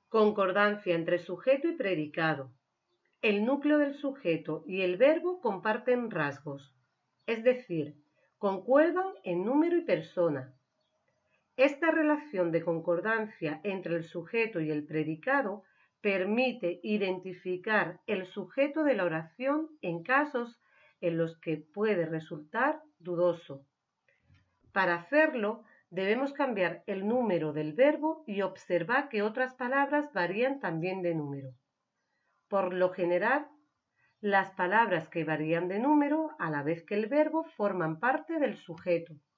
Concordancia entre sujeto y predicado. El núcleo del sujeto y el verbo comparten rasgos, es decir, concuerdan en número y persona. Esta relación de concordancia entre el sujeto y el predicado permite identificar el sujeto de la oración en casos en los que puede resultar dudoso. Para hacerlo, debemos cambiar el número del verbo y observar que otras palabras varían también de número. Por lo general, las palabras que varían de número, a la vez que el verbo, forman parte del sujeto.